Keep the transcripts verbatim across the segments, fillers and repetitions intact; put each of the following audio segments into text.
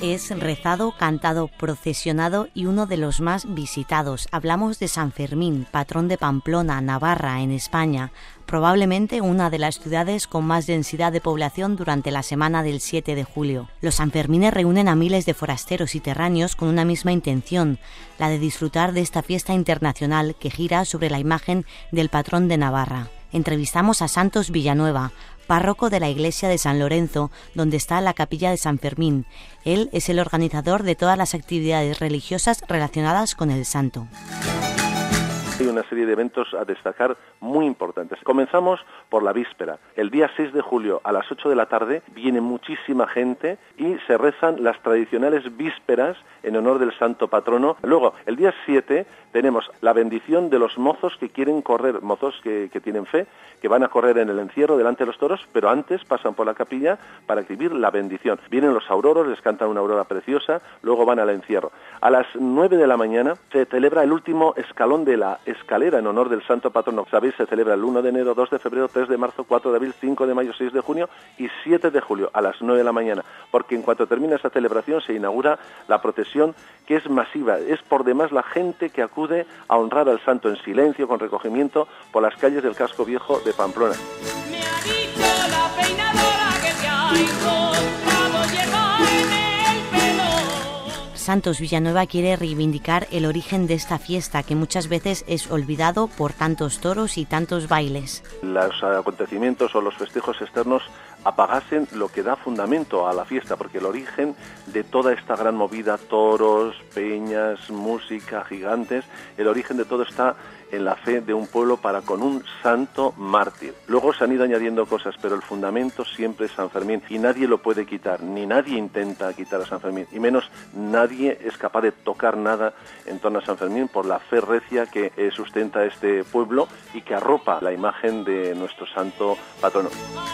es rezado, cantado, procesionado y uno de los más visitados. Hablamos de San Fermín, patrón de Pamplona, Navarra, en España, probablemente una de las ciudades con más densidad de población durante la semana del siete de julio. Los Sanfermines reúnen a miles de forasteros y terráneos con una misma intención, la de disfrutar de esta fiesta internacional que gira sobre la imagen del patrón de Navarra. Entrevistamos a Santos Villanueva, párroco de la iglesia de San Lorenzo, donde está la capilla de San Fermín. Él es el organizador de todas las actividades religiosas relacionadas con el santo. Hay una serie de eventos a destacar muy importantes. Comenzamos por la víspera. El día seis de julio a las ocho de la tarde viene muchísima gente y se rezan las tradicionales vísperas en honor del santo patrono. Luego, el día siete tenemos la bendición de los mozos que quieren correr, mozos que, que tienen fe, que van a correr en el encierro delante de los toros, pero antes pasan por la capilla para recibir la bendición. Vienen los auroros, les cantan una aurora preciosa, luego van al encierro. A las nueve de la mañana se celebra el último escalón de la escalera en honor del santo patrono. Sabéis, se celebra el uno de enero, dos de febrero, tres de marzo, cuatro de abril, cinco de mayo, seis de junio y siete de julio a las nueve de la mañana, porque en cuanto termina esa celebración se inaugura la procesión, que es masiva. Es por demás la gente que acude a honrar al santo en silencio, con recogimiento, por las calles del casco viejo de Pamplona. Me ha dicho la peinadora que se ha encontrado hierba en el pelo. Santos Villanueva quiere reivindicar el origen de esta fiesta, que muchas veces es olvidado por tantos toros y tantos bailes. Los acontecimientos o los festejos externos apagasen lo que da fundamento a la fiesta, porque el origen de toda esta gran movida, toros, peñas, música, gigantes, el origen de todo está en la fe de un pueblo para con un santo mártir. Luego se han ido añadiendo cosas, pero el fundamento siempre es San Fermín y nadie lo puede quitar, ni nadie intenta quitar a San Fermín, y menos nadie es capaz de tocar nada en torno a San Fermín por la fe recia que eh, sustenta este pueblo y que arropa la imagen de nuestro santo patrono.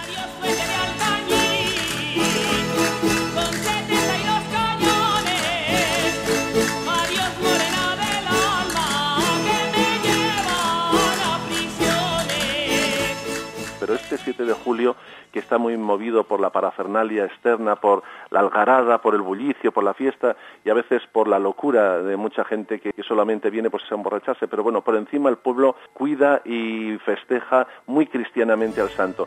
Pero este siete de julio, que está muy movido por la parafernalia externa, por la algarada, por el bullicio, por la fiesta y a veces por la locura de mucha gente que, que solamente viene pues a emborracharse, pero bueno, por encima el pueblo cuida y festeja muy cristianamente al santo.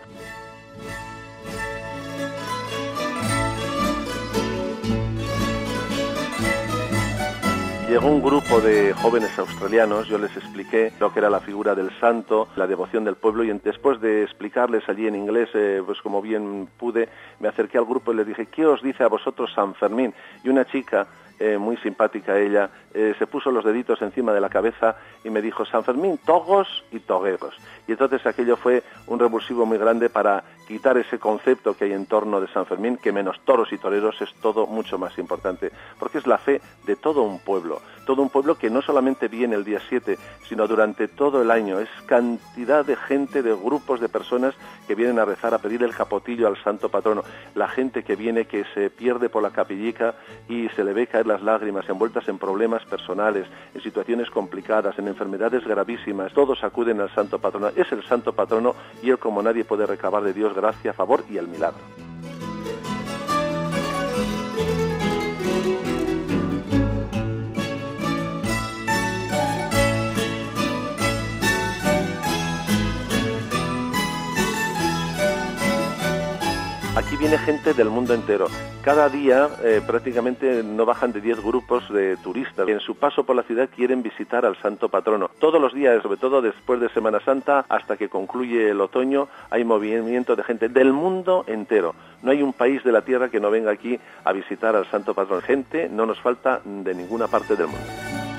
Llegó un grupo de jóvenes australianos, yo les expliqué lo que era la figura del santo, la devoción del pueblo, y después de explicarles allí en inglés, eh, pues como bien pude, me acerqué al grupo y les dije, ¿qué os dice a vosotros San Fermín? Y una chica, eh, muy simpática ella, eh, se puso los deditos encima de la cabeza y me dijo, San Fermín, togos y togueros. Y entonces aquello fue un revulsivo muy grande para quitar ese concepto que hay en torno de San Fermín, que menos toros y toreros es todo mucho más importante, porque es la fe de todo un pueblo, todo un pueblo que no solamente viene el día siete, sino durante todo el año. Es cantidad de gente, de grupos de personas que vienen a rezar, a pedir el capotillo al santo patrono, la gente que viene, que se pierde por la capillica y se le ve caer las lágrimas, envueltas en problemas personales, en situaciones complicadas, en enfermedades gravísimas, todos acuden al santo patrono. Es el santo patrono y él, como nadie, puede recabar de Dios gracia, favor y el milagro. Aquí viene gente del mundo entero. Cada día eh, prácticamente no bajan de diez grupos de turistas que en su paso por la ciudad quieren visitar al santo patrono. Todos los días, sobre todo después de Semana Santa, hasta que concluye el otoño, hay movimiento de gente del mundo entero. No hay un país de la tierra que no venga aquí a visitar al santo patrono. Gente no nos falta de ninguna parte del mundo.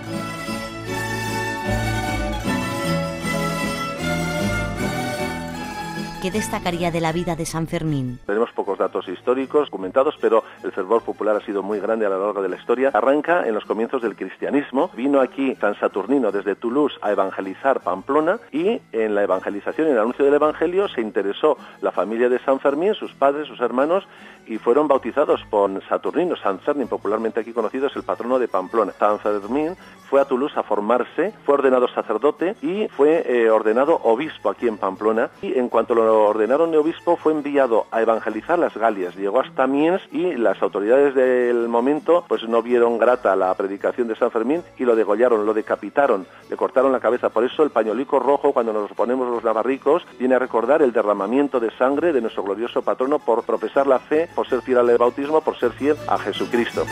¿Qué destacaría de la vida de San Fermín? Tenemos pocos datos históricos documentados, pero el fervor popular ha sido muy grande a lo largo de la historia. Arranca en los comienzos del cristianismo. Vino aquí San Saturnino desde Toulouse a evangelizar Pamplona y en la evangelización y en el anuncio del evangelio se interesó la familia de San Fermín, sus padres, sus hermanos, y fueron bautizados por Saturnino. San Fermín, popularmente aquí conocido, es el patrono de Pamplona. San Fermín fue a Toulouse a formarse, fue ordenado sacerdote y fue eh, ordenado obispo aquí en Pamplona. Y en cuanto lo lo ordenaron de obispo fue enviado a evangelizar las Galias, llegó hasta Amiens y las autoridades del momento pues no vieron grata la predicación de San Fermín y lo degollaron, lo decapitaron, le cortaron la cabeza. Por eso el pañolico rojo, cuando nos ponemos los navarricos, viene a recordar el derramamiento de sangre de nuestro glorioso patrono por profesar la fe, por ser fiel al bautismo, por ser fiel a Jesucristo.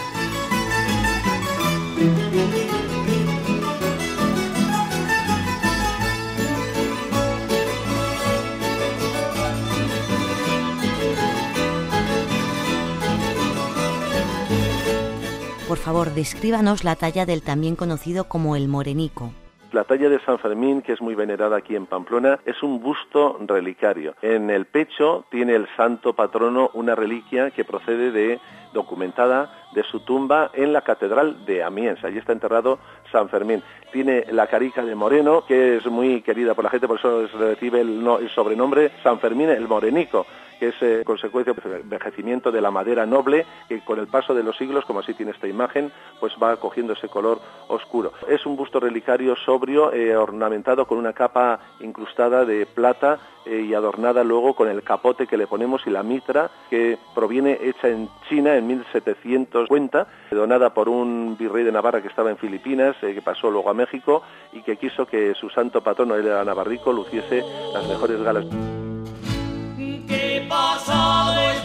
Por favor, descríbanos la talla del también conocido como el Morenico. La talla de San Fermín, que es muy venerada aquí en Pamplona, es un busto relicario. En el pecho tiene el santo patrono una reliquia que procede de, documentada, de su tumba en la catedral de Amiens. Allí está enterrado San Fermín. Tiene la carica de moreno, que es muy querida por la gente, por eso recibe el, no, el sobrenombre San Fermín el Morenico, que es eh, consecuencia del envejecimiento de la madera noble, que con el paso de los siglos, como así tiene esta imagen, pues va cogiendo ese color oscuro. Es un busto relicario sobrio, eh, ornamentado con una capa incrustada de plata eh, y adornada luego con el capote que le ponemos y la mitra, que proviene hecha en China en mil setecientos cincuenta, donada por un virrey de Navarra que estaba en Filipinas, eh, que pasó luego a México y que quiso que su santo patrono, él era navarrico, luciese las mejores galas. ¿Qué pasado es